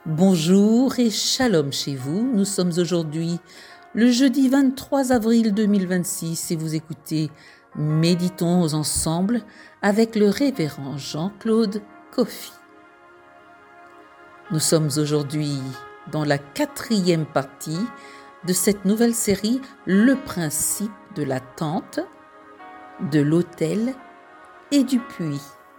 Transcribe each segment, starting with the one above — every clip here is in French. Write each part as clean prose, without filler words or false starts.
Bonjour et shalom chez vous. Nous sommes aujourd'hui le jeudi 23 avril 2026 et vous écoutez Méditons ensemble avec le révérend Jean-Claude Koffi. Nous sommes aujourd'hui dans la 4e partie de cette nouvelle série, le principe de la tente, de l'autel et du puits.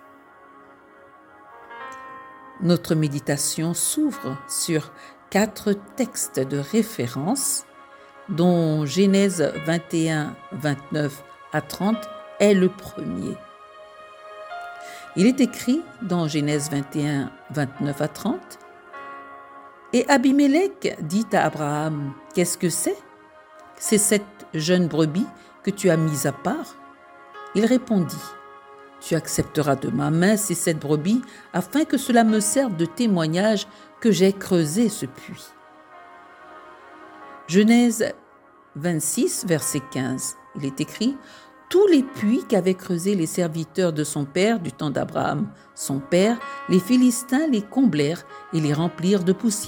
Notre méditation s'ouvre sur 4 textes de référence, dont Genèse 21, 29 à 30 est le premier. Il est écrit dans Genèse 21, 29 à 30, « Et Abimélec dit à Abraham, « Qu'est-ce que c'est ? C'est cette jeune brebis que tu as mise à part ?» Il répondit, « Tu accepteras de ma main cette brebis, afin que cela me serve de témoignage que j'ai creusé ce puits. » Genèse 26, verset 15. Il est écrit, « Tous les puits qu'avaient creusés les serviteurs de son père du temps d'Abraham, son père, les Philistins les comblèrent et les remplirent de poussière. »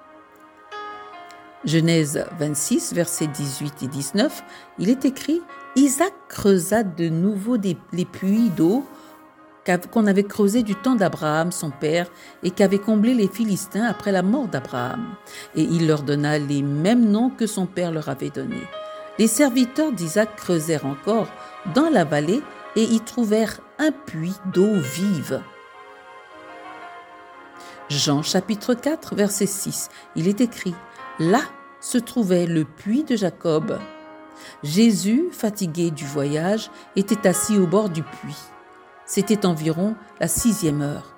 Genèse 26, versets 18 et 19, il est écrit « Isaac creusa de nouveau les puits d'eau qu'on avait creusés du temps d'Abraham, son père, et qu'avaient comblés les Philistins après la mort d'Abraham. Et il leur donna les mêmes noms que son père leur avait donnés. Les serviteurs d'Isaac creusèrent encore dans la vallée et y trouvèrent un puits d'eau vive. » Jean chapitre 4, verset 6, il est écrit « Là se trouvait le puits de Jacob. » Jésus, fatigué du voyage, était assis au bord du puits. C'était environ la 6e heure.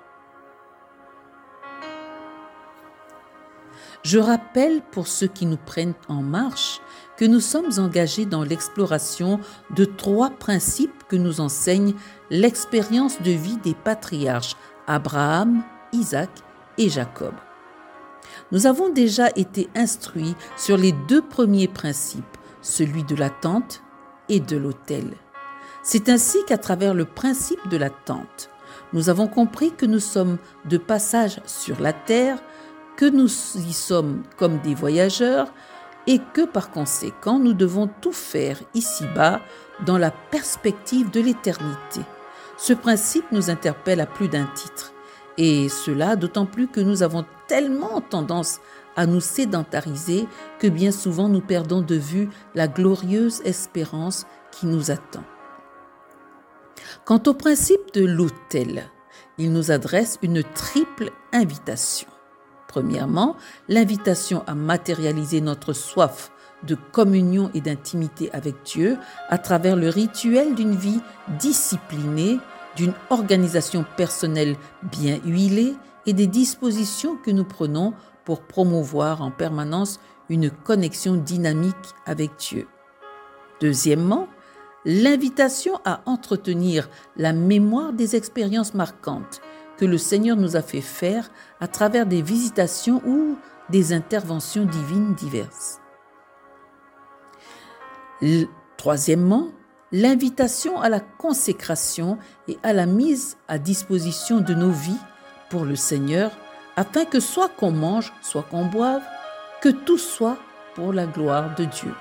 Je rappelle pour ceux qui nous prennent en marche que nous sommes engagés dans l'exploration de 3 principes que nous enseigne l'expérience de vie des patriarches Abraham, Isaac et Jacob. Nous avons déjà été instruits sur les 2 premiers principes, celui de la tente et de l'autel. C'est ainsi qu'à travers le principe de la tente, nous avons compris que nous sommes de passage sur la terre, que nous y sommes comme des voyageurs et que par conséquent nous devons tout faire ici-bas dans la perspective de l'éternité. Ce principe nous interpelle à plus d'un titre. Et cela d'autant plus que nous avons tellement tendance à nous sédentariser que bien souvent nous perdons de vue la glorieuse espérance qui nous attend. Quant au principe de l'autel, il nous adresse une triple invitation. Premièrement, l'invitation à matérialiser notre soif de communion et d'intimité avec Dieu à travers le rituel d'une vie disciplinée, d'une organisation personnelle bien huilée et des dispositions que nous prenons pour promouvoir en permanence une connexion dynamique avec Dieu. Deuxièmement, l'invitation à entretenir la mémoire des expériences marquantes que le Seigneur nous a fait faire à travers des visitations ou des interventions divines diverses. Troisièmement, l'invitation à la consécration et à la mise à disposition de nos vies pour le Seigneur, afin que soit qu'on mange, soit qu'on boive, que tout soit pour la gloire de Dieu.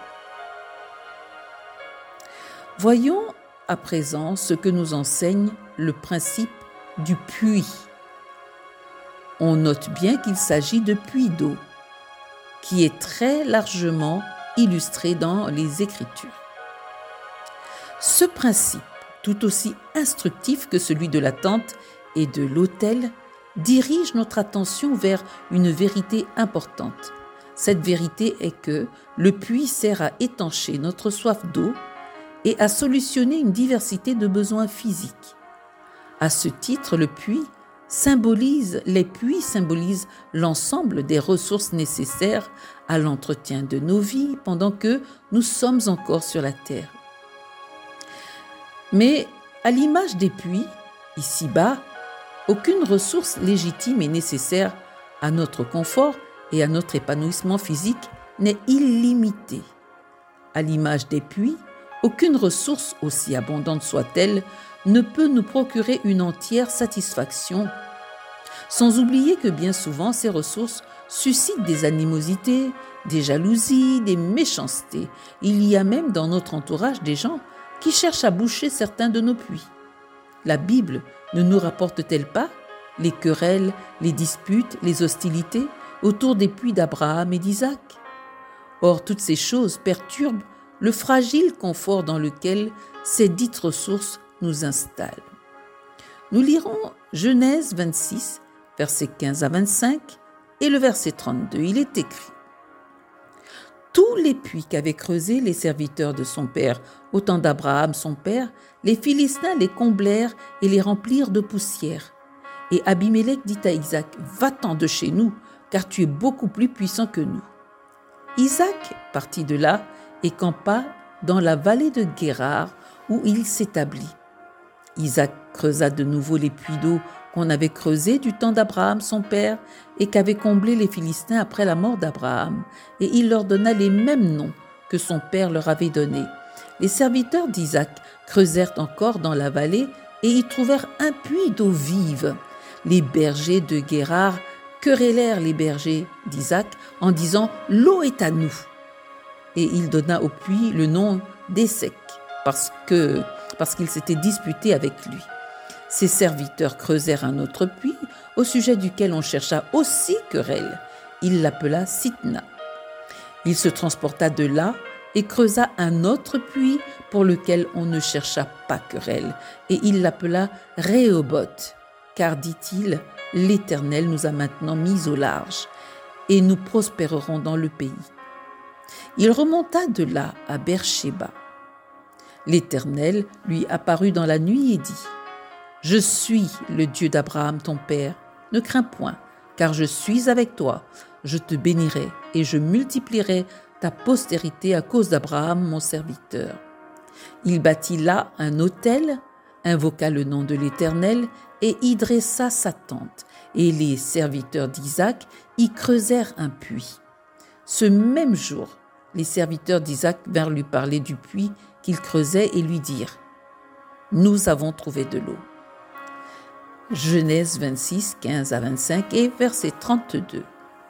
Voyons à présent ce que nous enseigne le principe du puits. On note bien qu'il s'agit de puits d'eau, qui est très largement illustré dans les Écritures. Ce principe, tout aussi instructif que celui de la tente et de l'autel, dirige notre attention vers une vérité importante. Cette vérité est que le puits sert à étancher notre soif d'eau et à solutionner une diversité de besoins physiques. À ce titre, les puits symbolisent l'ensemble des ressources nécessaires à l'entretien de nos vies pendant que nous sommes encore sur la terre. Mais à l'image des puits, ici-bas, aucune ressource légitime et nécessaire à notre confort et à notre épanouissement physique n'est illimitée. À l'image des puits, aucune ressource, aussi abondante soit-elle, ne peut nous procurer une entière satisfaction. Sans oublier que bien souvent ces ressources suscitent des animosités, des jalousies, des méchancetés. Il y a même dans notre entourage des gens qui cherchent à boucher certains de nos puits. La Bible ne nous rapporte-t-elle pas les querelles, les disputes, les hostilités autour des puits d'Abraham et d'Isaac? Or, toutes ces choses perturbent le fragile confort dans lequel ces dites ressources nous installent. Nous lirons Genèse 26, versets 15 à 25 et le verset 32. Il est écrit: tous les puits qu'avaient creusés les serviteurs de son père au temps d'Abraham son père, les Philistins les comblèrent et les remplirent de poussière. Et Abimélec dit à Isaac: va-t'en de chez nous, car tu es beaucoup plus puissant que nous. Isaac partit de là et campa dans la vallée de Guérar, où il s'établit. Isaac creusa de nouveau les puits d'eau qu'on avait creusés du temps d'Abraham son père et qu'avaient comblés les Philistins après la mort d'Abraham, et il leur donna les mêmes noms que son père leur avait donnés. Les serviteurs d'Isaac creusèrent encore dans la vallée et y trouvèrent un puits d'eau vive. Les bergers de Guérar querellèrent les bergers d'Isaac en disant: l'eau est à nous. Et il donna au puits le nom d'Essek, parce qu'il s'était disputé avec lui. Ses serviteurs creusèrent un autre puits, au sujet duquel on chercha aussi querelle. Il l'appela Sitna. Il se transporta de là et creusa un autre puits pour lequel on ne chercha pas querelle, et il l'appela Rehoboth, car, dit-il, l'Éternel nous a maintenant mis au large, et nous prospérerons dans le pays. Il remonta de là à Beersheba. L'Éternel lui apparut dans la nuit et dit: je suis le Dieu d'Abraham ton père, ne crains point, car je suis avec toi. Je te bénirai et je multiplierai ta postérité à cause d'Abraham mon serviteur. Il bâtit là un autel, invoqua le nom de l'Éternel et y dressa sa tente. Et les serviteurs d'Isaac y creusèrent un puits. Ce même jour, les serviteurs d'Isaac vinrent lui parler du puits qu'il creusait et lui dirent: nous avons trouvé de l'eau. Genèse 26, 15 à 25 et verset 32.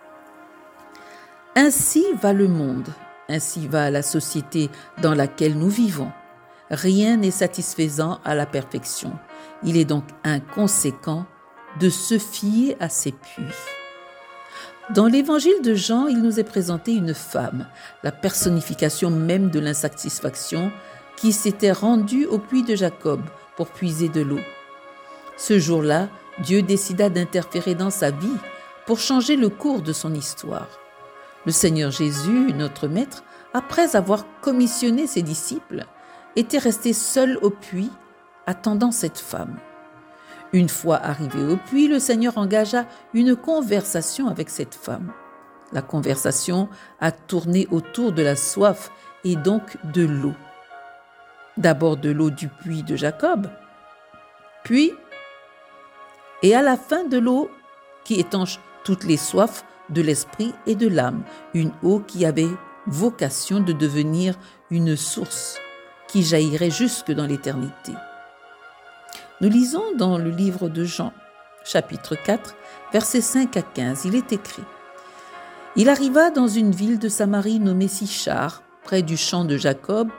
Ainsi va le monde, ainsi va la société dans laquelle nous vivons. Rien n'est satisfaisant à la perfection. Il est donc inconséquent de se fier à ces puits. Dans l'évangile de Jean, il nous est présenté une femme, la personnification même de l'insatisfaction, qui s'était rendue au puits de Jacob pour puiser de l'eau. Ce jour-là, Dieu décida d'interférer dans sa vie pour changer le cours de son histoire. Le Seigneur Jésus, notre Maître, après avoir commissionné ses disciples, était resté seul au puits, attendant cette femme. Une fois arrivé au puits, le Seigneur engagea une conversation avec cette femme. La conversation a tourné autour de la soif et donc de l'eau. D'abord de l'eau du puits de Jacob, puis et à la fin de l'eau qui étanche toutes les soifs de l'esprit et de l'âme, une eau qui avait vocation de devenir une source qui jaillirait jusque dans l'éternité. Nous lisons dans le livre de Jean, chapitre 4, versets 5 à 15, il est écrit: il arriva dans une ville de Samarie nommée Sichar, près du champ que Jacob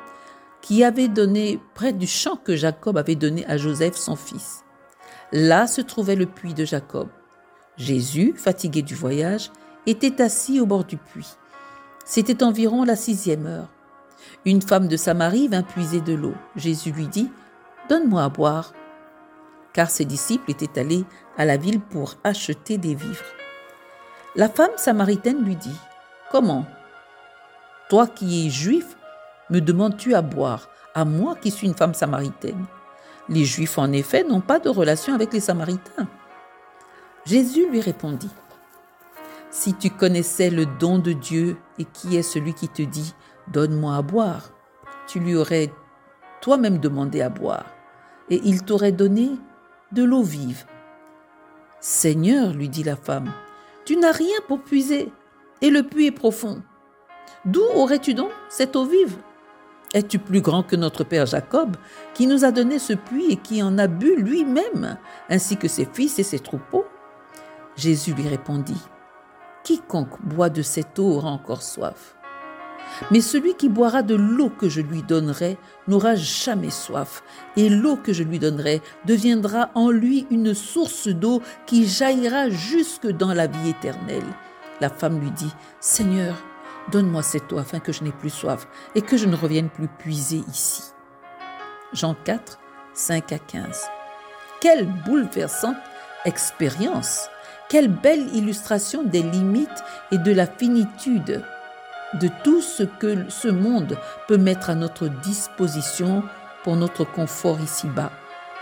avait donné à Joseph son fils. Là se trouvait le puits de Jacob. Jésus, fatigué du voyage, était assis au bord du puits. C'était environ la 6e heure. Une femme de Samarie vint puiser de l'eau. Jésus lui dit: donne-moi à boire. Car ses disciples étaient allés à la ville pour acheter des vivres. La femme samaritaine lui dit: comment? Toi qui es juif, me demandes-tu à boire, à moi qui suis une femme samaritaine? Les Juifs, en effet, n'ont pas de relation avec les Samaritains. Jésus lui répondit: si tu connaissais le don de Dieu et qui est celui qui te dit « donne-moi à boire », tu lui aurais toi-même demandé à boire et il t'aurait donné de l'eau vive. Seigneur, lui dit la femme, tu n'as rien pour puiser et le puits est profond. D'où aurais-tu donc cette eau vive? Es-tu plus grand que notre père Jacob, qui nous a donné ce puits et qui en a bu lui-même, ainsi que ses fils et ses troupeaux? Jésus lui répondit, « Quiconque boit de cette eau aura encore soif. Mais celui qui boira de l'eau que je lui donnerai n'aura jamais soif, et l'eau que je lui donnerai deviendra en lui une source d'eau qui jaillira jusque dans la vie éternelle. » La femme lui dit, « Seigneur, donne-moi cette eau afin que je n'ai plus soif et que je ne revienne plus puiser ici. » Jean 4, 5 à 15. Quelle bouleversante expérience! Quelle belle illustration des limites et de la finitude de tout ce que ce monde peut mettre à notre disposition pour notre confort ici-bas.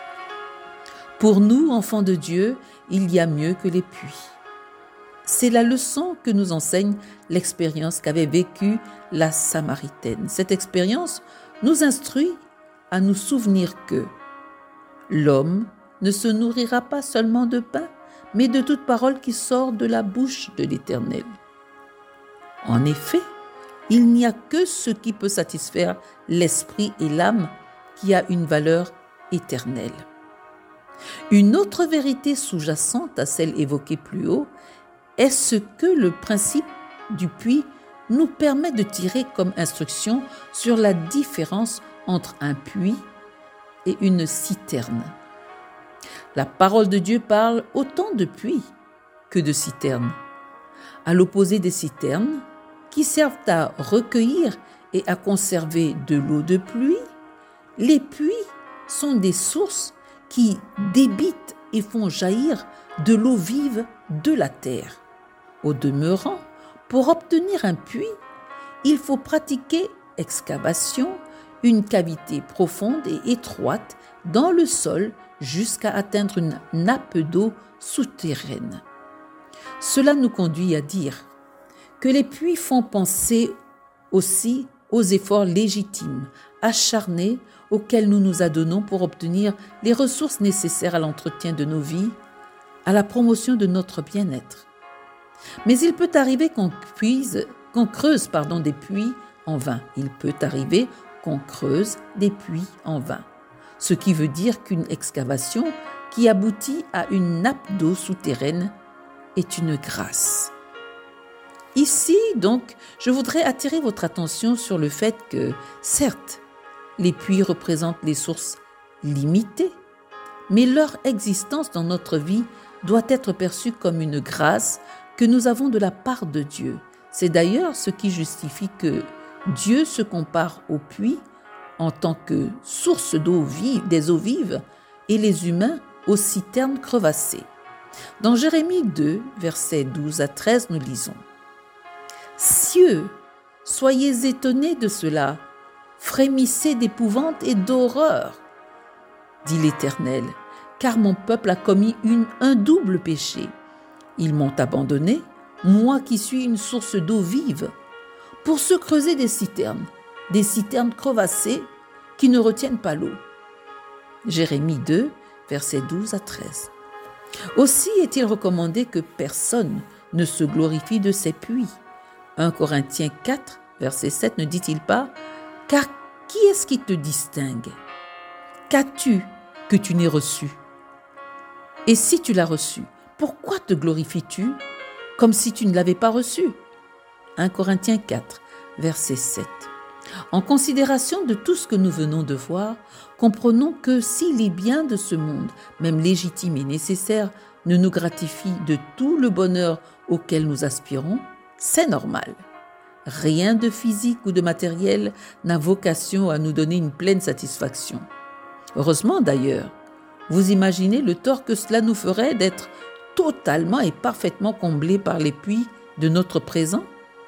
Pour nous, enfants de Dieu, il y a mieux que les puits. C'est la leçon que nous enseigne l'expérience qu'avait vécue la Samaritaine. Cette expérience nous instruit à nous souvenir que l'homme ne se nourrira pas seulement de pain, mais de toute parole qui sort de la bouche de l'Éternel. En effet, il n'y a que ce qui peut satisfaire l'esprit et l'âme qui a une valeur éternelle. Une autre vérité sous-jacente à celle évoquée plus haut est ce que le principe du puits nous permet de tirer comme instruction sur la différence entre un puits et une citerne. La parole de Dieu parle autant de puits que de citernes. À l'opposé des citernes, qui servent à recueillir et à conserver de l'eau de pluie, les puits sont des sources qui débitent et font jaillir de l'eau vive de la terre. Au demeurant, pour obtenir un puits, il faut pratiquer excavation, une cavité profonde et étroite dans le sol jusqu'à atteindre une nappe d'eau souterraine. Cela nous conduit à dire que les puits font penser aussi aux efforts légitimes, acharnés, auxquels nous nous adonnons pour obtenir les ressources nécessaires à l'entretien de nos vies, à la promotion de notre bien-être. Mais il peut arriver qu'on creuse des puits en vain. Il peut arriver qu'on creuse des puits en vain. Ce qui veut dire qu'une excavation qui aboutit à une nappe d'eau souterraine est une grâce. Ici, donc, je voudrais attirer votre attention sur le fait que, certes, les puits représentent les sources limitées, mais leur existence dans notre vie doit être perçue comme une grâce que nous avons de la part de Dieu. C'est d'ailleurs ce qui justifie que Dieu se compare aux puits en tant que source d'eau vive, des eaux vives, et les humains aux citernes crevassées. Dans Jérémie 2, versets 12 à 13, nous lisons « Cieux, soyez étonnés de cela, frémissez d'épouvante et d'horreur, dit l'Éternel, car mon peuple a commis un double péché. Ils m'ont abandonné, moi qui suis une source d'eau vive, pour se creuser des citernes crevassées qui ne retiennent pas l'eau. » Jérémie 2, versets 12 à 13. Aussi est-il recommandé que personne ne se glorifie de ses puits. 1 Corinthiens 4, verset 7 ne dit-il pas « Car qui est-ce qui te distingue? Qu'as-tu que tu n'aies reçu? Et si tu l'as reçu, pourquoi te glorifies-tu comme si tu ne l'avais pas reçu ?» 1 Corinthiens 4, verset 7. En considération de tout ce que nous venons de voir, comprenons que si les biens de ce monde, même légitimes et nécessaires, ne nous gratifient de tout le bonheur auquel nous aspirons, c'est normal. Rien de physique ou de matériel n'a vocation à nous donner une pleine satisfaction. Heureusement d'ailleurs, vous imaginez le tort que cela nous ferait d'être totalement et parfaitement comblés par les puits de notre présent?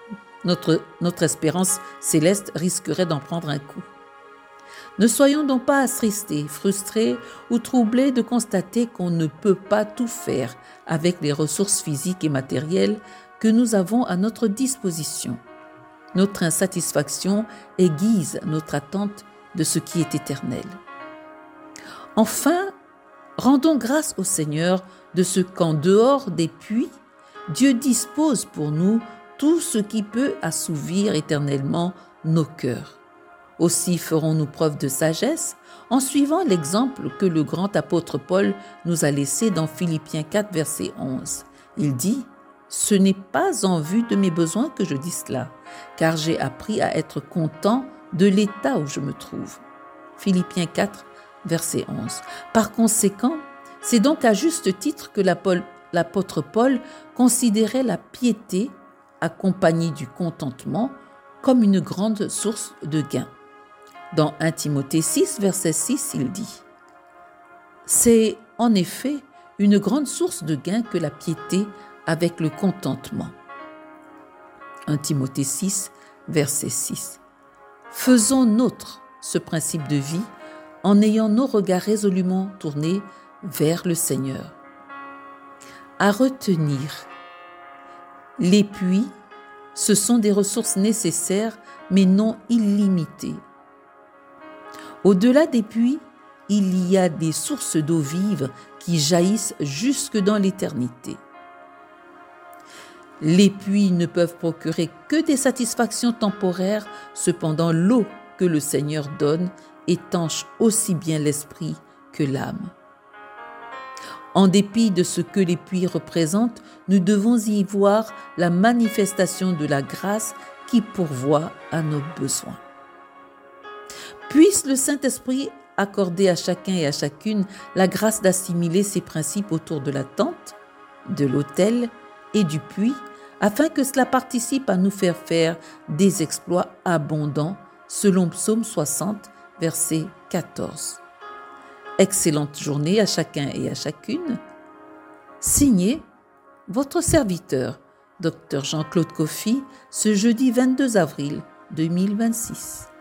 Notre espérance céleste risquerait d'en prendre un coup. Ne soyons donc pas attristés, frustrés ou troublés de constater qu'on ne peut pas tout faire avec les ressources physiques et matérielles que nous avons à notre disposition. Notre insatisfaction aiguise notre attente de ce qui est éternel. Enfin, rendons grâce au Seigneur de ce qu'en dehors des puits, Dieu dispose pour nous tout ce qui peut assouvir éternellement nos cœurs. Aussi ferons-nous preuve de sagesse en suivant l'exemple que le grand apôtre Paul nous a laissé dans Philippiens 4, verset 11. Il dit « Ce n'est pas en vue de mes besoins que je dis cela, car j'ai appris à être content de l'état où je me trouve. » Philippiens 4, verset 11. Par conséquent, c'est donc à juste titre que l'apôtre Paul considérait la piété, accompagnée du contentement, comme une grande source de gain. Dans 1 Timothée 6, verset 6, il dit « C'est en effet une grande source de gain que la piété avec le contentement. » 1 Timothée 6, verset 6. Faisons nôtre ce principe de vie en ayant nos regards résolument tournés vers le Seigneur. À retenir, les puits, ce sont des ressources nécessaires mais non illimitées. Au-delà des puits, il y a des sources d'eau vive qui jaillissent jusque dans l'éternité. Les puits ne peuvent procurer que des satisfactions temporaires, cependant l'eau que le Seigneur donne étanche aussi bien l'esprit que l'âme. En dépit de ce que les puits représentent, nous devons y voir la manifestation de la grâce qui pourvoit à nos besoins. Puisse le Saint-Esprit accorder à chacun et à chacune la grâce d'assimiler ces principes autour de la tente, de l'autel et du puits, afin que cela participe à nous faire des exploits abondants, selon Psaume 60, verset 14. Excellente journée à chacun et à chacune. Signé votre serviteur, Dr Jean-Claude Coffy, ce jeudi 22 avril 2026.